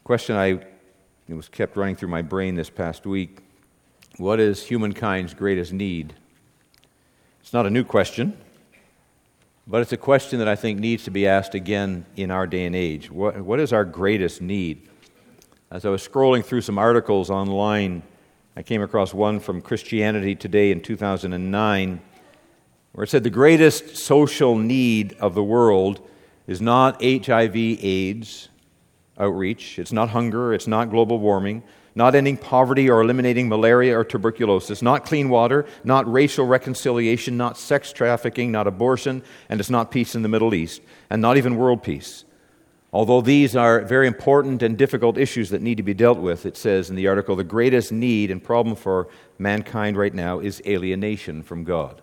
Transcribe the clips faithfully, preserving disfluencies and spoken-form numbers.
question I it was kept running through my brain this past week. What is humankind's greatest need? It's not a new question, but it's a question that I think needs to be asked again in our day and age. What, what is our greatest need? As I was scrolling through some articles online, I came across one from Christianity Today in two thousand nine, where it said the greatest social need of the world is not H I V AIDS outreach, it's not hunger, it's not global warming, not ending poverty or eliminating malaria or tuberculosis, not clean water, not racial reconciliation, not sex trafficking, not abortion, and it's not peace in the Middle East, and not even world peace. Although these are very important and difficult issues that need to be dealt with, it says in the article, the greatest need and problem for mankind right now is alienation from God.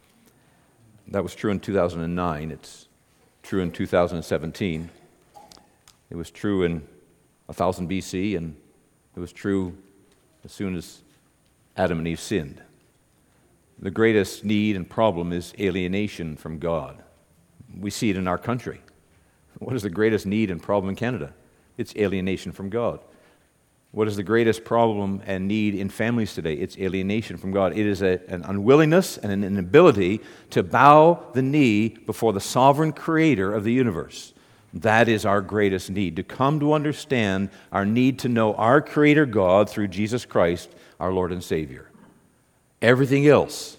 That was true in two thousand nine. It's true in two thousand seventeen. It was true in one thousand B C, and it was true as soon as Adam and Eve sinned. The greatest need and problem is alienation from God. We see it in our country. What is the greatest need and problem in Canada? It's alienation from God. What is the greatest problem and need in families today? It's alienation from God. It is a, an unwillingness and an inability to bow the knee before the sovereign creator of the universe. That is our greatest need, to come to understand our need to know our Creator God through Jesus Christ, our Lord and Savior. Everything else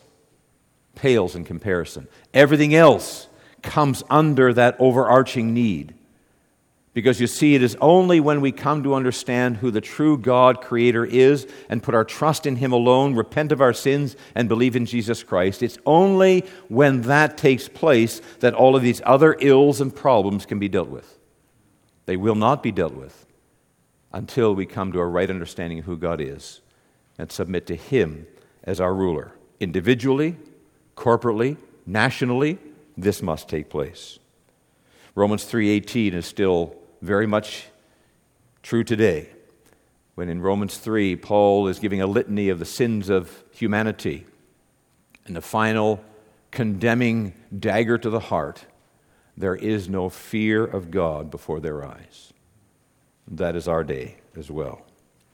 pales in comparison. Everything else comes under that overarching need. Because you see, it is only when we come to understand who the true God Creator is and put our trust in Him alone, repent of our sins, and believe in Jesus Christ, it's only when that takes place that all of these other ills and problems can be dealt with. They will not be dealt with until we come to a right understanding of who God is and submit to Him as our ruler. Individually, corporately, nationally, this must take place. Romans three eighteen is still very much true today, when in Romans three, Paul is giving a litany of the sins of humanity and the final condemning dagger to the heart. There is no fear of God before their eyes. That is our day as well.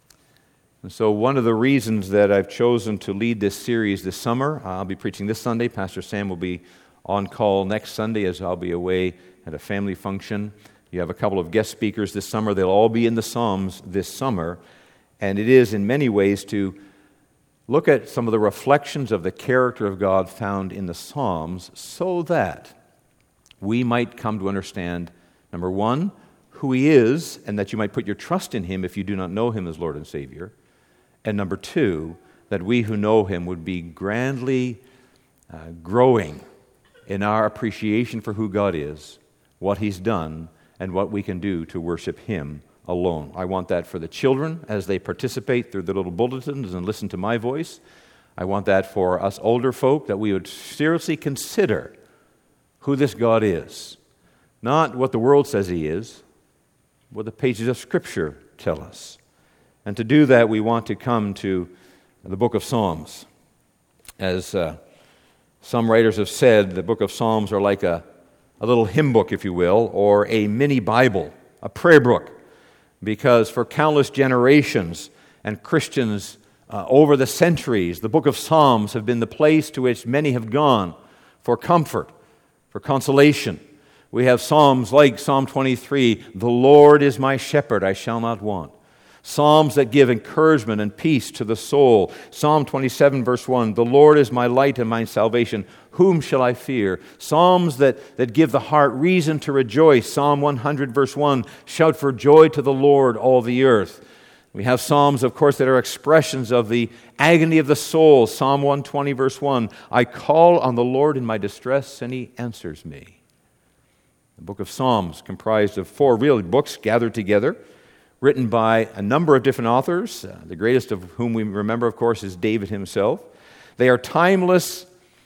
And so one of the reasons that I've chosen to lead this series this summer, I'll be preaching this Sunday. Pastor Sam will be on call next Sunday as I'll be away at a family function. You have a couple of guest speakers this summer. They'll all be in the Psalms this summer. And it is in many ways to look at some of the reflections of the character of God found in the Psalms so that we might come to understand, number one, who He is, and that you might put your trust in Him if you do not know Him as Lord and Savior. And number two, that we who know Him would be grandly uh, growing in our appreciation for who God is, what He's done, and what we can do to worship Him alone. I want that for the children as they participate through the little bulletins and listen to my voice. I want that for us older folk, that we would seriously consider who this God is. Not what the world says He is, what the pages of Scripture tell us. And to do that, we want to come to the book of Psalms. As uh, some writers have said, the book of Psalms are like a a little hymn book, if you will, or a mini Bible, a prayer book, because for countless generations and Christians uh, over the centuries, the book of Psalms have been the place to which many have gone for comfort, for consolation. We have psalms like Psalm twenty-three, "The Lord is my shepherd, I shall not want." Psalms that give encouragement and peace to the soul. Psalm twenty-seven, verse one, "The Lord is my light and my salvation. Whom shall I fear?" Psalms that, that give the heart reason to rejoice. Psalm one hundred, verse one, "Shout for joy to the Lord, all the earth." We have psalms, of course, that are expressions of the agony of the soul. Psalm one twenty, verse one, "I call on the Lord in my distress, and He answers me." The book of Psalms, comprised of four real books gathered together, written by a number of different authors, uh, the greatest of whom we remember, of course, is David himself. They are timeless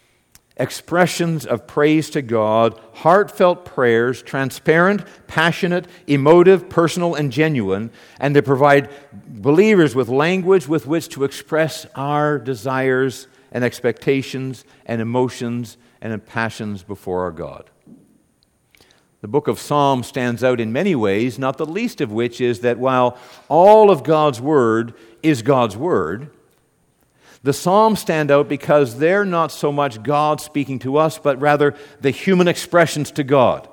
expressions of praise to God, heartfelt prayers, transparent, passionate, emotive, personal, and genuine, and they provide believers with language with which to express our desires and expectations and emotions and passions before our God. The book of Psalms stands out in many ways, not the least of which is that while all of God's Word is God's Word, the Psalms stand out because they're not so much God speaking to us, but rather the human expressions to God.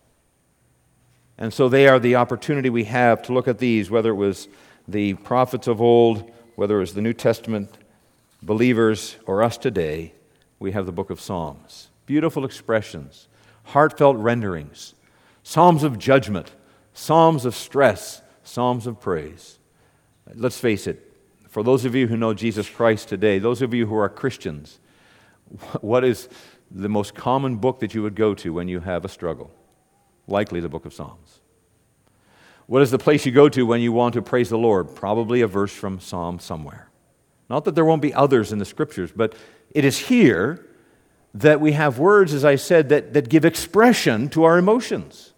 And so they are the opportunity we have to look at these, whether it was the prophets of old, whether it was the New Testament believers, or us today. We have the book of Psalms. Beautiful expressions, heartfelt renderings, psalms of judgment, psalms of stress, psalms of praise. Let's face it, for those of you who know Jesus Christ today, those of you who are Christians, what is the most common book that you would go to when you have a struggle? Likely the book of Psalms. What is the place you go to when you want to praise the Lord? Probably a verse from Psalm somewhere. Not that there won't be others in the Scriptures, but it is here that we have words, as I said, that, that give expression to our emotions.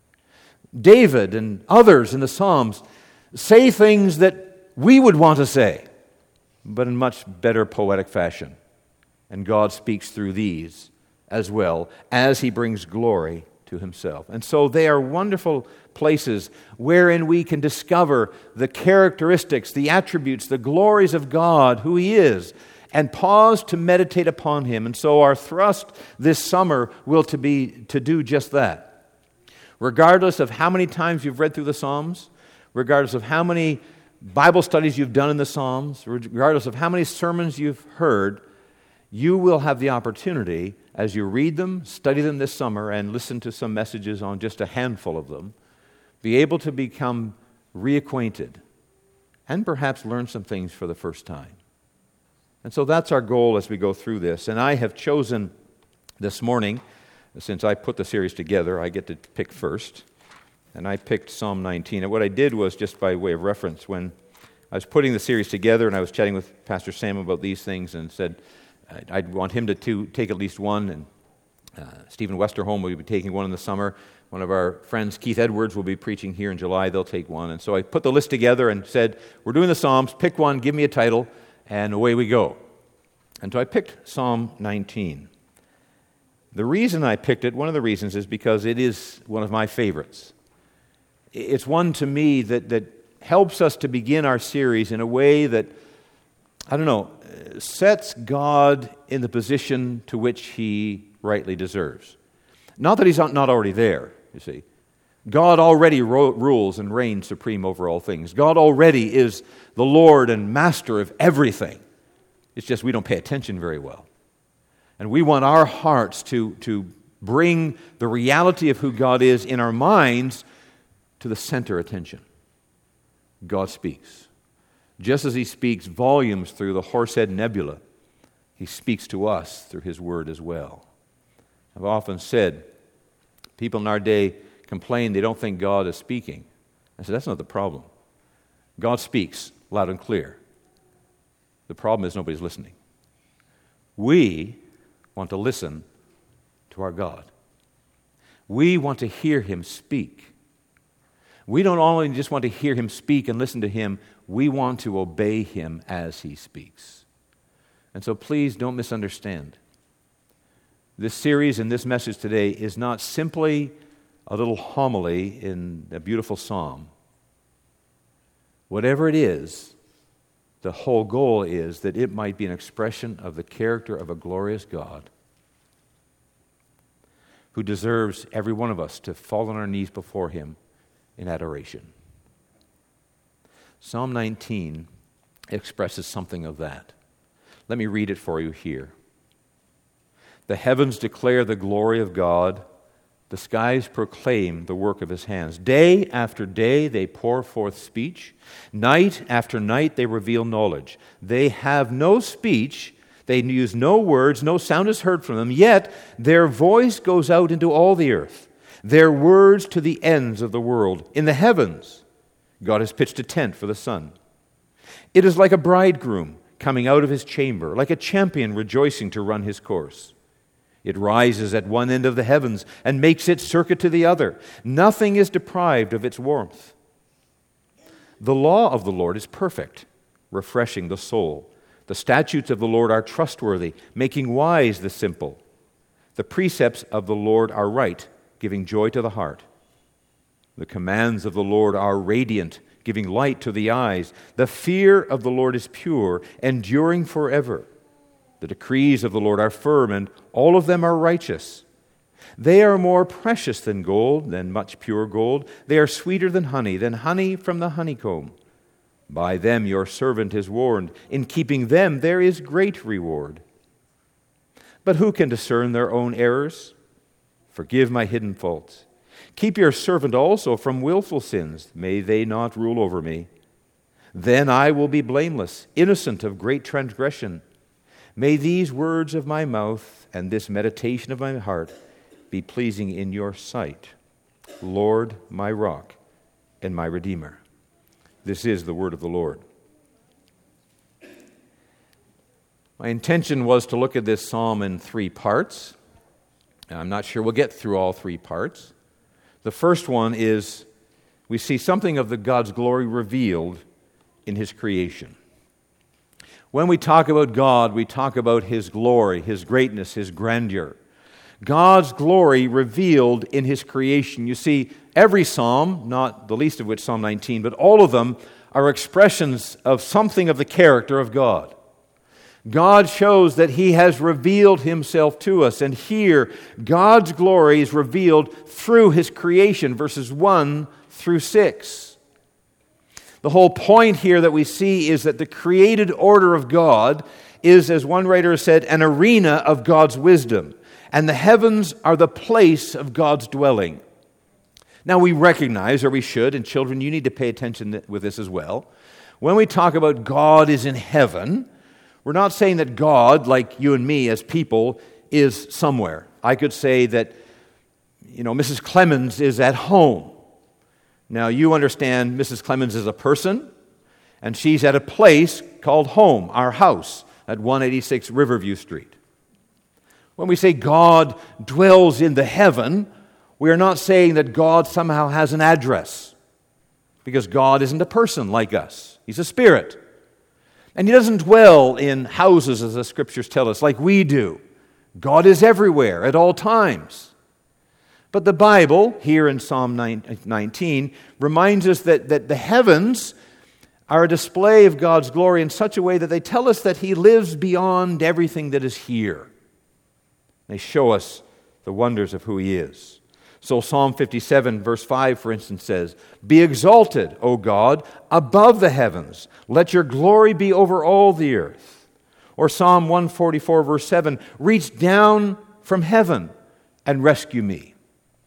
David and others in the Psalms say things that we would want to say, but in much better poetic fashion. And God speaks through these as well as He brings glory to Himself. And so they are wonderful places wherein we can discover the characteristics, the attributes, the glories of God, who He is, and pause to meditate upon Him. And so our thrust this summer will to be to do just that. Regardless of how many times you've read through the Psalms, regardless of how many Bible studies you've done in the Psalms, regardless of how many sermons you've heard, you will have the opportunity, as you read them, study them this summer, and listen to some messages on just a handful of them, be able to become reacquainted and perhaps learn some things for the first time. And so that's our goal as we go through this. And I have chosen this morning, since I put the series together, I get to pick first. And I picked Psalm nineteen. And what I did was, just by way of reference, when I was putting the series together and I was chatting with Pastor Sam about these things and said I'd want him to, to take at least one, and uh, Stephen Westerholm will be taking one in the summer. One of our friends, Keith Edwards, will be preaching here in July. They'll take one. And so I put the list together and said, we're doing the Psalms, pick one, give me a title, and away we go. And so I picked Psalm nineteen. The reason I picked it, one of the reasons, is because it is one of my favorites. It's one to me that, that helps us to begin our series in a way that, I don't know, sets God in the position to which He rightly deserves. Not that He's not already there, you see. God already ro- rules and reigns supreme over all things. God already is the Lord and Master of everything. It's just we don't pay attention very well. And we want our hearts to, to bring the reality of who God is in our minds to the center attention. God speaks. Just as He speaks volumes through the Horsehead Nebula, He speaks to us through His Word as well. I've often said, people in our day complain they don't think God is speaking. I said, that's not the problem. God speaks loud and clear. The problem is nobody's listening. We want to listen to our God. We want to hear Him speak. We don't only just want to hear Him speak and listen to Him, we want to obey Him as He speaks. And so please don't misunderstand. This series and this message today is not simply a little homily in a beautiful psalm. Whatever it is, the whole goal is that it might be an expression of the character of a glorious God who deserves every one of us to fall on our knees before Him in adoration. Psalm nineteen expresses something of that. Let me read it for you here. The heavens declare the glory of God. The skies proclaim the work of His hands. Day after day they pour forth speech. Night after night they reveal knowledge. They have no speech. They use no words. No sound is heard from them. Yet their voice goes out into all the earth. Their words to the ends of the world. In the heavens, God has pitched a tent for the sun. It is like a bridegroom coming out of his chamber, like a champion rejoicing to run his course. It rises at one end of the heavens and makes its circuit to the other. Nothing is deprived of its warmth. The law of the Lord is perfect, refreshing the soul. The statutes of the Lord are trustworthy, making wise the simple. The precepts of the Lord are right, giving joy to the heart. The commands of the Lord are radiant, giving light to the eyes. The fear of the Lord is pure, enduring forever. The decrees of the Lord are firm, and all of them are righteous. They are more precious than gold, than much pure gold. They are sweeter than honey, than honey from the honeycomb. By them your servant is warned. In keeping them there is great reward. But who can discern their own errors? Forgive my hidden faults. Keep your servant also from willful sins. May they not rule over me. Then I will be blameless, innocent of great transgression. May these words of my mouth and this meditation of my heart be pleasing in your sight, Lord, my rock and my redeemer. This is the word of the Lord. My intention was to look at this psalm in three parts. And I'm not sure we'll get through all three parts. The first one is we see something of the God's glory revealed in His creation. When we talk about God, we talk about His glory, His greatness, His grandeur. God's glory revealed in His creation. You see, every psalm, not the least of which Psalm nineteen, but all of them are expressions of something of the character of God. God shows that He has revealed Himself to us. And here, God's glory is revealed through His creation, verses one through six. The whole point here that we see is that the created order of God is, as one writer has said, an arena of God's wisdom. And the heavens are the place of God's dwelling. Now we recognize, or we should, and children, you need to pay attention with this as well. When we talk about God is in heaven, we're not saying that God, like you and me as people, is somewhere. I could say that, you know, Missus Clemens is at home. Now, you understand Missus Clemens is a person, and she's at a place called home, our house, at one eighty-six Riverview Street. When we say God dwells in the heaven, we are not saying that God somehow has an address, because God isn't a person like us. He's a spirit. And He doesn't dwell in houses, as the Scriptures tell us, like we do. God is everywhere, at all times. But the Bible, here in Psalm nineteen, reminds us that, that the heavens are a display of God's glory in such a way that they tell us that He lives beyond everything that is here. They show us the wonders of who He is. So Psalm fifty-seven, verse five, for instance, says, "Be exalted, O God, above the heavens. Let your glory be over all the earth." Or Psalm one forty-four, verse seven, "Reach down from heaven and rescue me."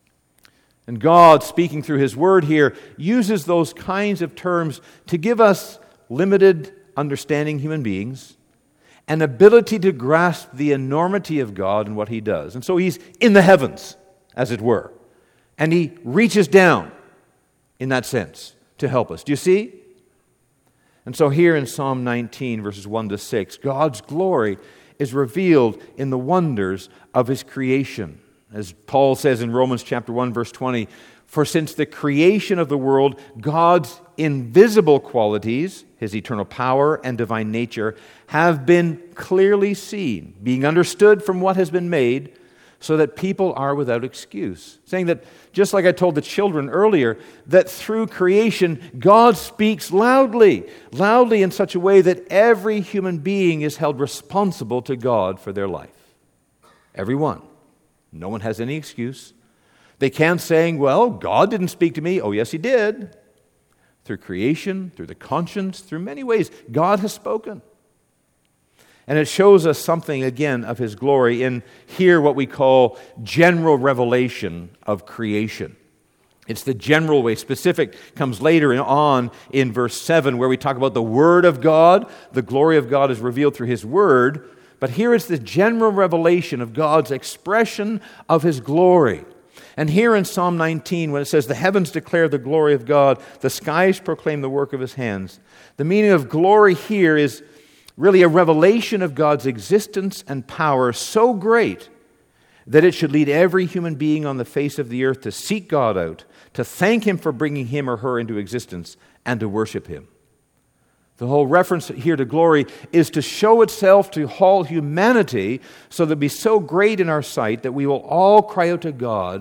And God, speaking through His Word here, uses those kinds of terms to give us limited understanding human beings an ability to grasp the enormity of God and what He does. And so He's in the heavens, as it were. And He reaches down, in that sense, to help us. Do you see? And so here in Psalm nineteen, verses one to six, God's glory is revealed in the wonders of His creation. As Paul says in Romans chapter one, verse twenty, "For since the creation of the world, God's invisible qualities, His eternal power and divine nature, have been clearly seen, being understood from what has been made, so that people are without excuse." Saying that, just like I told the children earlier, that through creation, God speaks loudly, loudly in such a way that every human being is held responsible to God for their life. Everyone. No one has any excuse. They can't say, well, God didn't speak to me. Oh, yes, He did. Through creation, through the conscience, through many ways, God has spoken. And it shows us something, again, of His glory in here what we call general revelation of creation. It's the general way. Specific comes later on in verse seven, where we talk about the Word of God. The glory of God is revealed through His Word. But here is the general revelation of God's expression of His glory. And here in Psalm nineteen, when it says, "The heavens declare the glory of God, the skies proclaim the work of His hands," the meaning of glory here is really a revelation of God's existence and power so great that it should lead every human being on the face of the earth to seek God out, to thank Him for bringing him or her into existence, and to worship Him. The whole reference here to glory is to show itself to all humanity so that it be so great in our sight that we will all cry out to God,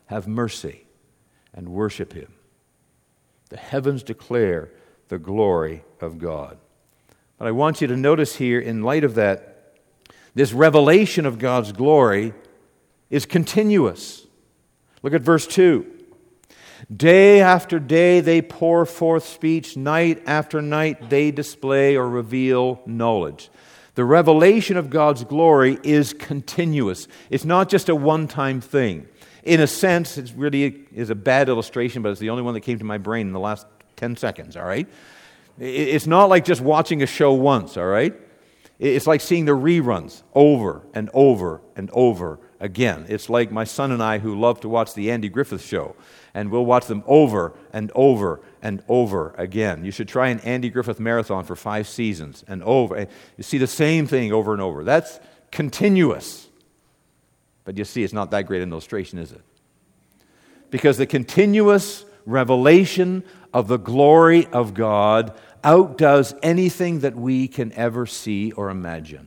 have mercy, and worship him. The heavens declare the glory of God. But I want you to notice here, in light of that, this revelation of God's glory is continuous. Look at verse two. Day after day they pour forth speech, night after night they display or reveal knowledge. The revelation of God's glory is continuous. It's not just a one-time thing. In a sense, it really is a bad illustration, but it's the only one that came to my brain in the last ten seconds, all right? It's not like just watching a show once, all right? It's like seeing the reruns over and over and over again. It's like my son and I who love to watch the Andy Griffith Show, and we'll watch them over and over and over again. You should try an Andy Griffith marathon for five seasons and over. You see the same thing over and over. That's continuous. But you see, it's not that great an illustration, is it? Because the continuous revelation of the glory of God outdoes anything that we can ever see or imagine.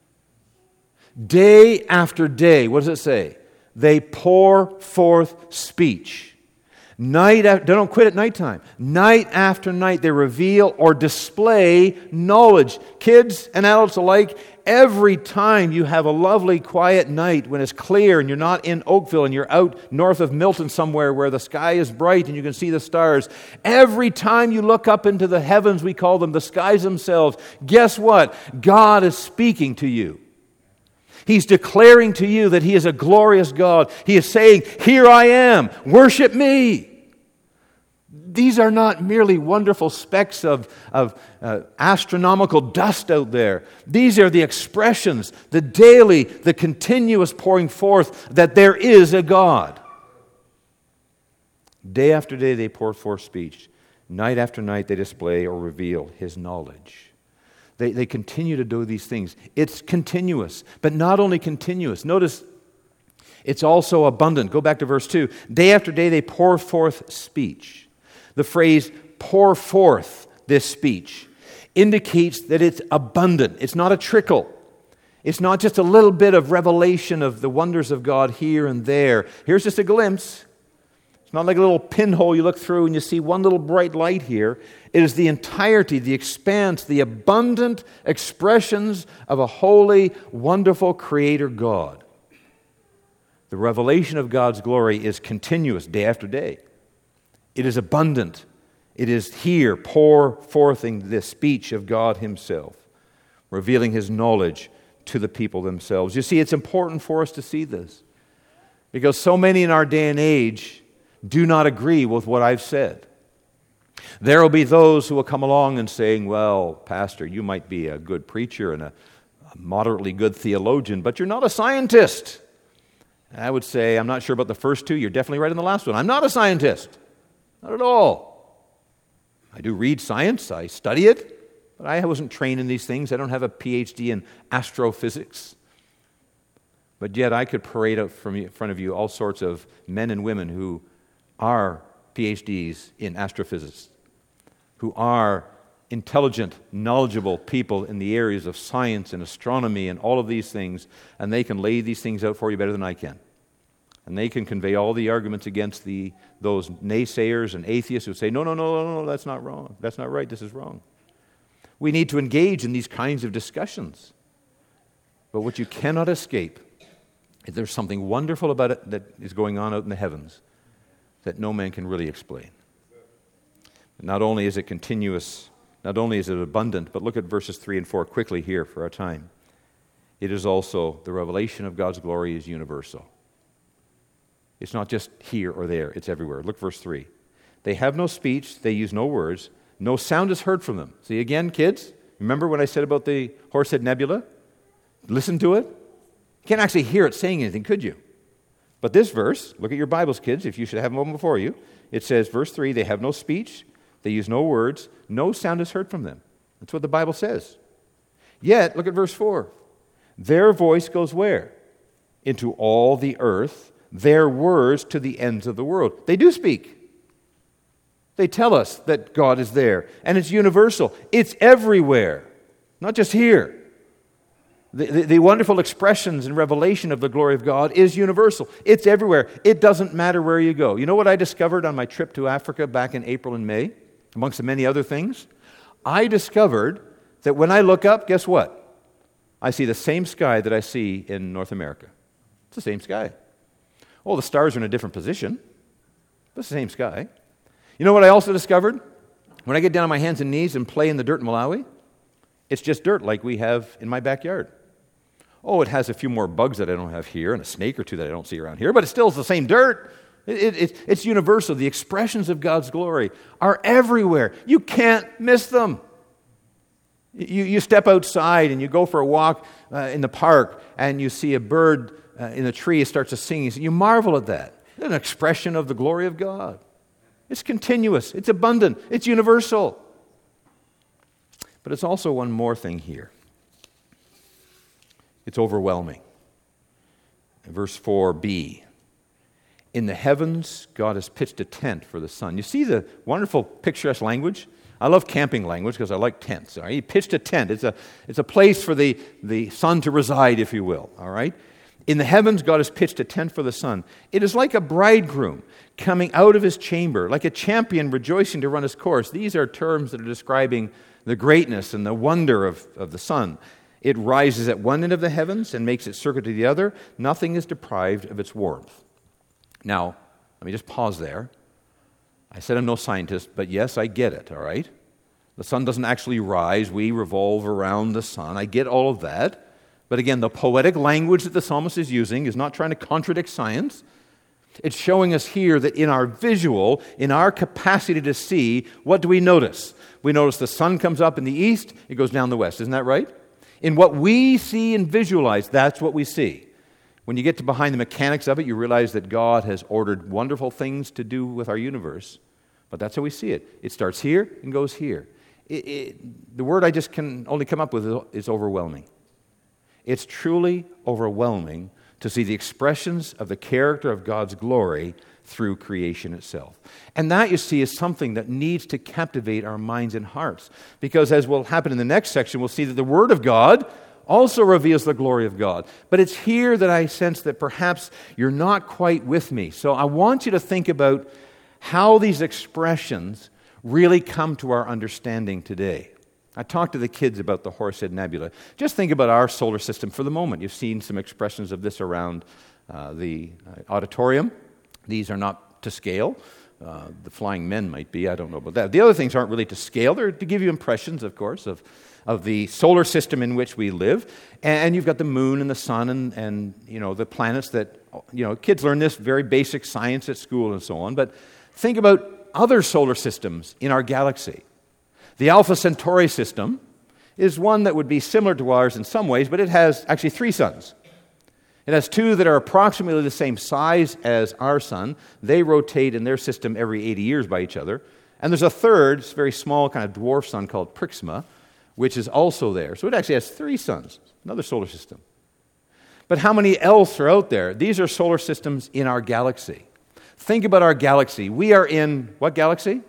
Day after day, what does it say? They pour forth speech. Night after, they don't quit at nighttime. Night after night, they reveal or display knowledge. Kids and adults alike, every time you have a lovely, quiet night when it's clear and you're not in Oakville and you're out north of Milton somewhere where the sky is bright and you can see the stars, every time you look up into the heavens, we call them the skies themselves, guess what? God is speaking to you. He's declaring to you that He is a glorious God. He is saying, here I am, worship me. These are not merely wonderful specks of, of uh, astronomical dust out there. These are the expressions, the daily, the continuous pouring forth that there is a God. Day after day they pour forth speech. Night after night they display or reveal His knowledge. They, they continue to do these things. It's continuous, but not only continuous. Notice it's also abundant. Go back to verse two. Day after day they pour forth speech. The phrase, pour forth this speech, indicates that it's abundant. It's not a trickle. It's not just a little bit of revelation of the wonders of God here and there. Here's just a glimpse. It's not like a little pinhole you look through and you see one little bright light here. It is the entirety, the expanse, the abundant expressions of a holy, wonderful Creator God. The revelation of God's glory is continuous day after day. It is abundant. It is here, pour forthing the speech of God Himself, revealing His knowledge to the people themselves. You see, it's important for us to see this, because so many in our day and age do not agree with what I've said. There will be those who will come along and saying, well, Pastor, you might be a good preacher and a moderately good theologian, but you're not a scientist. And I would say, I'm not sure about the first two. You're definitely right on the last one. I'm not a scientist. Not at all. I do read science, I study it, but I wasn't trained in these things. I don't have a P H D in astrophysics. But yet I could parade out from in front of you all sorts of men and women who are P H Ds in astrophysics, who are intelligent, knowledgeable people in the areas of science and astronomy and all of these things, and they can lay these things out for you better than I can. And they can convey all the arguments against the those naysayers and atheists who say, no, no, no, no, no, that's not wrong. That's not right. This is wrong. We need to engage in these kinds of discussions. But what you cannot escape is there's something wonderful about it that is going on out in the heavens that no man can really explain. Not only is it continuous, not only is it abundant, but look at verses three and four quickly here for our time. It is also, the revelation of God's glory is universal. It's not just here or there, it's everywhere. Look, verse three. They have no speech, they use no words, no sound is heard from them. See again, kids, remember what I said about the Horsehead Nebula? Listen to it. You can't actually hear it saying anything, could you? But this verse, look at your Bibles, kids, if you should have them before you. It says, verse three, they have no speech, they use no words, no sound is heard from them. That's what the Bible says. Yet, look at verse four. Their voice goes where? Into all the earth, their words to the ends of the world. They do speak. They tell us that God is there, and it's universal. It's everywhere, not just here. The, the, the wonderful expressions and revelation of the glory of God is universal. It's everywhere. It doesn't matter where you go. You know what I discovered on my trip to Africa back in April and May, amongst the many other things? I discovered that when I look up, guess what? I see the same sky that I see in North America. It's the same sky. Oh, the stars are in a different position, but it's the same sky. You know what I also discovered? When I get down on my hands and knees and play in the dirt in Malawi, it's just dirt like we have in my backyard. Oh, it has a few more bugs that I don't have here and a snake or two that I don't see around here, but it still is the same dirt. It, it, it's universal. The expressions of God's glory are everywhere. You can't miss them. You, you step outside and you go for a walk uh, in the park and you see a bird uh, in a tree, it starts to sing. You marvel at that. It's an expression of the glory of God. It's continuous. It's abundant. It's universal. But it's also one more thing here. It's overwhelming. Verse four b. In the heavens, God has pitched a tent for the sun. You see the wonderful picturesque language? I love camping language because I like tents. All right? He pitched a tent. It's a, it's a place for the, the sun to reside, if you will. All right? In the heavens, God has pitched a tent for the sun. It is like a bridegroom coming out of his chamber, like a champion rejoicing to run his course. These are terms that are describing the greatness and the wonder of, of the sun. It rises at one end of the heavens and makes its circuit to the other. Nothing is deprived of its warmth. Now, let me just pause there. I said I'm no scientist, but yes, I get it, all right? The sun doesn't actually rise. We revolve around the sun. I get all of that. But again, the poetic language that the psalmist is using is not trying to contradict science. It's showing us here that in our visual, in our capacity to see, what do we notice? We notice the sun comes up in the east, it goes down the west. Isn't that right? In what we see and visualize, that's what we see. When you get to behind the mechanics of it, you realize that God has ordered wonderful things to do with our universe. But that's how we see it. It starts here and goes here. It, it, the word I just can only come up with is overwhelming. It's truly overwhelming to see the expressions of the character of God's glory through creation itself. And that, you see, is something that needs to captivate our minds and hearts. Because as will happen in the next section, we'll see that the Word of God also reveals the glory of God. But it's here that I sense that perhaps you're not quite with me. So I want you to think about how these expressions really come to our understanding today. I talked to the kids about the Horsehead Nebula. Just think about our solar system for the moment. You've seen some expressions of this around uh, the uh, auditorium. These are not to scale. Uh, the flying men might be. I don't know about that. The other things aren't really to scale. They're to give you impressions, of course, of, of the solar system in which we live. And you've got the moon and the sun and, and you know the planets that, you know, kids learn this very basic science at school and so on. But think about other solar systems in our galaxy. The Alpha Centauri system is one that would be similar to ours in some ways, but it has actually three suns. It has two that are approximately the same size as our sun. They rotate in their system every eighty years by each other. And there's a third, very small kind of dwarf sun called Proxima, which is also there. So it actually has three suns, another solar system. But how many else are out there? These are solar systems in our galaxy. Think about our galaxy. We are in what galaxy?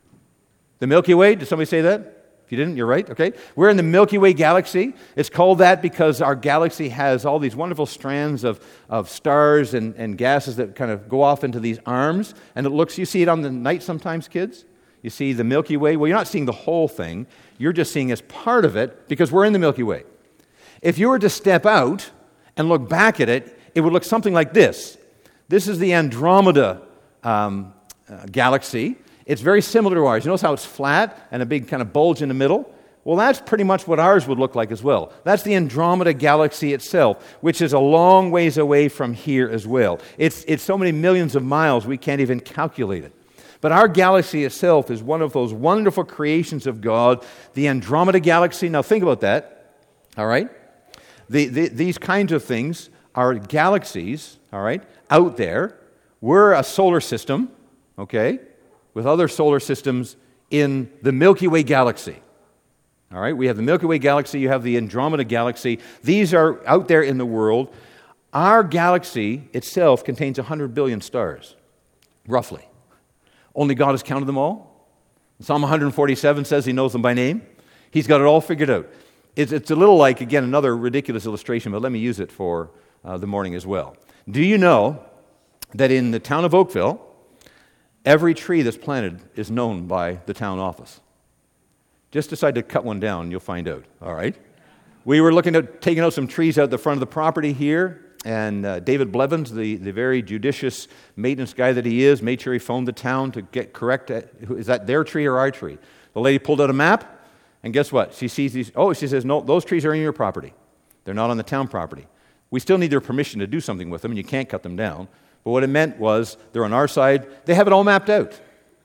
The Milky Way. Did somebody say that? If you didn't, you're right. Okay. We're in the Milky Way galaxy. It's called that because our galaxy has all these wonderful strands of, of stars and, and gases that kind of go off into these arms. And it looks, you see it on the night sometimes, kids? You see the Milky Way. Well, you're not seeing the whole thing. You're just seeing as part of it because we're in the Milky Way. If you were to step out and look back at it, it would look something like this. This is the Andromeda um, uh, galaxy. It's very similar to ours. You notice how it's flat and a big kind of bulge in the middle? Well, that's pretty much what ours would look like as well. That's the Andromeda galaxy itself, which is a long ways away from here as well. It's, it's so many millions of miles we can't even calculate it. But our galaxy itself is one of those wonderful creations of God, the Andromeda galaxy. Now think about that, all right? The, the, these kinds of things are galaxies, all right, out there. We're a solar system, okay, with other solar systems in the Milky Way galaxy. All right, we have the Milky Way galaxy, you have the Andromeda galaxy. These are out there in the world. Our galaxy itself contains one hundred billion stars, roughly. Only God has counted them all. Psalm one forty-seven says he knows them by name. He's got it all figured out. It's, it's a little like, again, another ridiculous illustration, but let me use it for uh, the morning as well. Do you know that in the town of Oakville, every tree that's planted is known by the town office? Just decide to cut one down, and you'll find out, all right? We were looking at taking out some trees out the front of the property here, and uh, David Blevins, the, the very judicious maintenance guy that he is, made sure he phoned the town to get correct, at, is that their tree or our tree? The lady pulled out a map, and guess what? She sees these, oh, she says, no, those trees are in your property. They're not on the town property. We still need their permission to do something with them, and you can't cut them down. But what it meant was they're on our side. They have it all mapped out.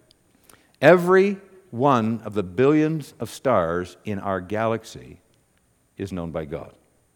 Every one of the billions of stars in our galaxy is known by God.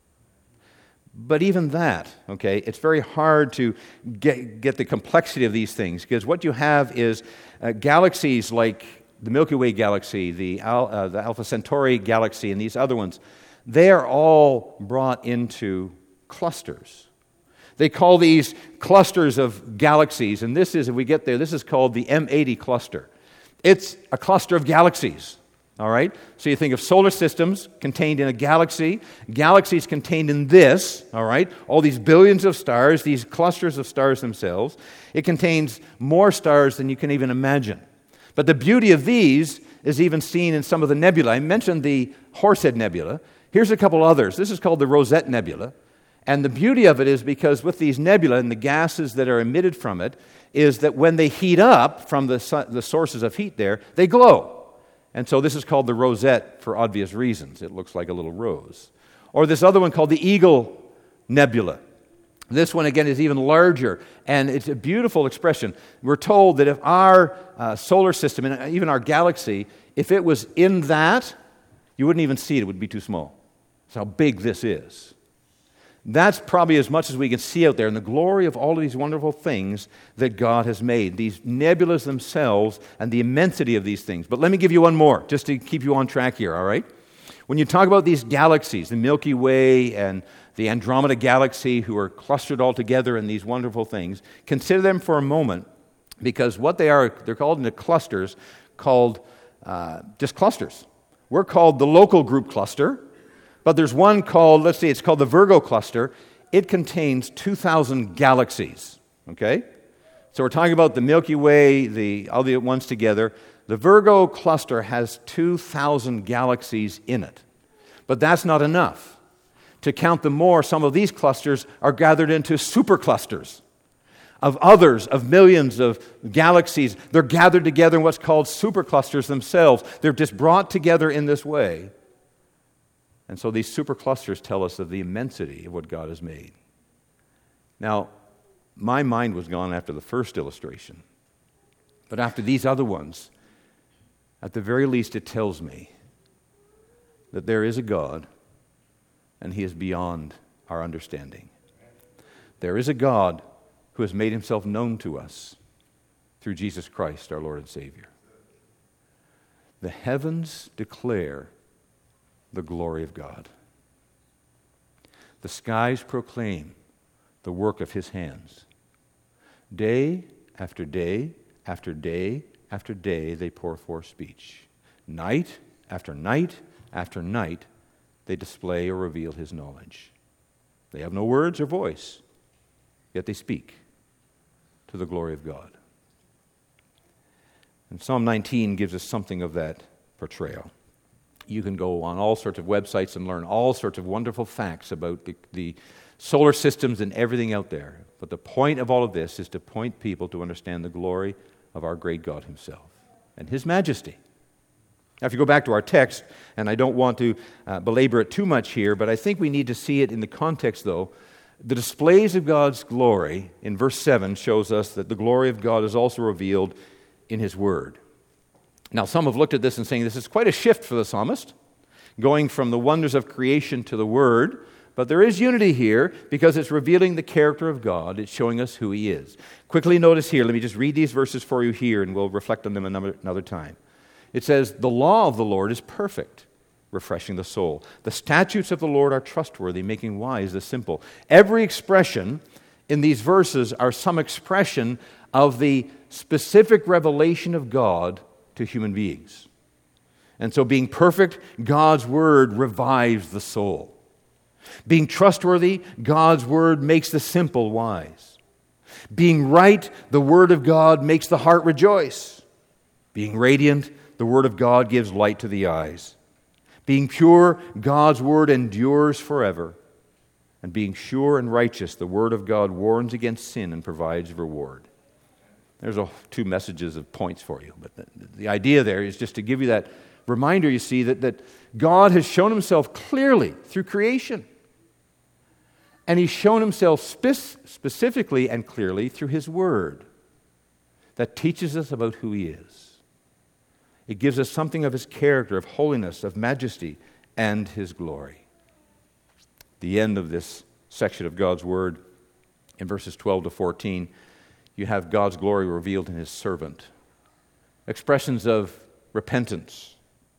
But even that, okay, it's very hard to get, get the complexity of these things, because what you have is uh, galaxies like the Milky Way galaxy, the, Al, uh, the Alpha Centauri galaxy, and these other ones. They are all brought into clusters. They call these clusters of galaxies, and this is, if we get there, this is called the M eighty cluster. It's a cluster of galaxies, all right? So you think of solar systems contained in a galaxy, galaxies contained in this, all right? All these billions of stars, these clusters of stars themselves. It contains more stars than you can even imagine. But the beauty of these is even seen in some of the nebula. I mentioned the Horsehead Nebula. Here's a couple others. This is called the Rosette Nebula. And the beauty of it is because with these nebula and the gases that are emitted from it, is that when they heat up from the, su- the sources of heat there, they glow. And so this is called the Rosette for obvious reasons. It looks like a little rose. Or this other one called the Eagle Nebula. This one, again, is even larger, and it's a beautiful expression. We're told that if our uh, solar system, and even our galaxy, if it was in that, you wouldn't even see it. It would be too small. That's how big this is. That's probably as much as we can see out there in the glory of all of these wonderful things that God has made, these nebulas themselves and the immensity of these things. But let me give you one more, just to keep you on track here, all right? When you talk about these galaxies, the Milky Way and the Andromeda Galaxy, who are clustered all together in these wonderful things, consider them for a moment, because what they are, they're called into clusters, called uh, just clusters. We're called the local group cluster, but there's one called, let's see, it's called the Virgo cluster. It contains two thousand galaxies, okay? So we're talking about the Milky Way, the all the ones together. The Virgo cluster has two thousand galaxies in it. But that's not enough. To count them more, some of these clusters are gathered into superclusters of others, of millions of galaxies. They're gathered together in what's called superclusters themselves. They're just brought together in this way. And so these superclusters tell us of the immensity of what God has made. Now, my mind was gone after the first illustration. But after these other ones, at the very least, it tells me that there is a God, and He is beyond our understanding. There is a God who has made Himself known to us through Jesus Christ, our Lord and Savior. The heavens declare the glory of God. The skies proclaim the work of His hands. Day after day after day after day they pour forth speech. Night after night after night they display or reveal His knowledge. They have no words or voice, yet they speak to the glory of God. And Psalm nineteen gives us something of that portrayal. You can go on all sorts of websites and learn all sorts of wonderful facts about the, the solar systems and everything out there. But the point of all of this is to point people to understand the glory of our great God Himself and His majesty. Now, if you go back to our text, and I don't want to uh, belabor it too much here, but I think we need to see it in the context, though. The displays of God's glory in verse seven shows us that the glory of God is also revealed in His Word. Now, some have looked at this and saying this is quite a shift for the psalmist, going from the wonders of creation to the Word. But there is unity here because it's revealing the character of God. It's showing us who He is. Quickly notice here, let me just read these verses for you here, and we'll reflect on them another, another time. It says, "The law of the Lord is perfect, refreshing the soul. The statutes of the Lord are trustworthy, making wise the simple." Every expression in these verses are some expression of the specific revelation of God to human beings. And so being perfect, God's Word revives the soul. Being trustworthy, God's Word makes the simple wise. Being right, the Word of God makes the heart rejoice. Being radiant, the Word of God gives light to the eyes. Being pure, God's Word endures forever. And being sure and righteous, the Word of God warns against sin and provides reward. There's a, two messages of points for you. But the, the idea there is just to give you that reminder, you see, that, that God has shown Himself clearly through creation. And He's shown Himself spe- specifically and clearly through His Word that teaches us about who He is. It gives us something of His character, of holiness, of majesty, and His glory. The end of this section of God's Word, in verses twelve to fourteen, you have God's glory revealed in His servant. Expressions of repentance.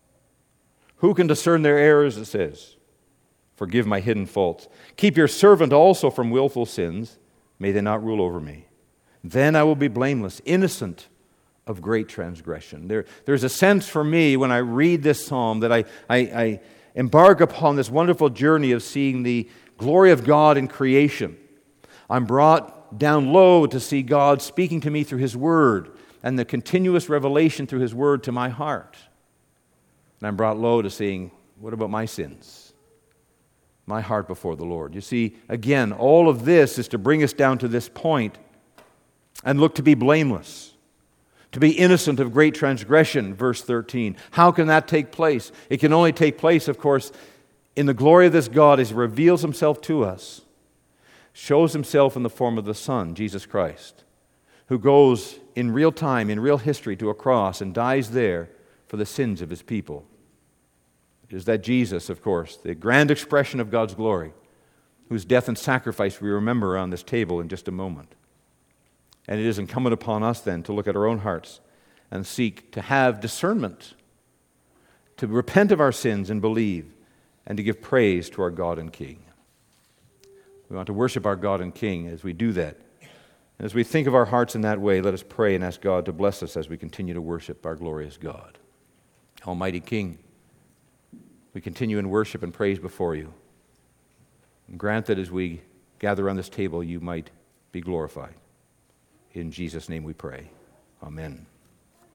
Who can discern their errors, it says? Forgive my hidden faults. Keep your servant also from willful sins. May they not rule over me. Then I will be blameless, innocent of great transgression. There, there's a sense for me when I read this psalm that I, I, I embark upon this wonderful journey of seeing the glory of God in creation. I'm brought down low to see God speaking to me through His Word and the continuous revelation through His Word to my heart. And I'm brought low to seeing, what about my sins? My heart before the Lord. You see, again, all of this is to bring us down to this point and look to be blameless, to be innocent of great transgression, verse thirteen. How can that take place? It can only take place, of course, in the glory of this God as He reveals Himself to us, shows Himself in the form of the Son, Jesus Christ, who goes in real time, in real history, to a cross and dies there for the sins of His people. It is that Jesus, of course, the grand expression of God's glory, whose death and sacrifice we remember on this table in just a moment. And it is incumbent upon us then to look at our own hearts and seek to have discernment, to repent of our sins and believe, and to give praise to our God and King. We want to worship our God and King as we do that. And as we think of our hearts in that way, let us pray and ask God to bless us as we continue to worship our glorious God. Almighty King, we continue in worship and praise before You. And grant that as we gather around this table, You might be glorified. In Jesus' name we pray. Amen.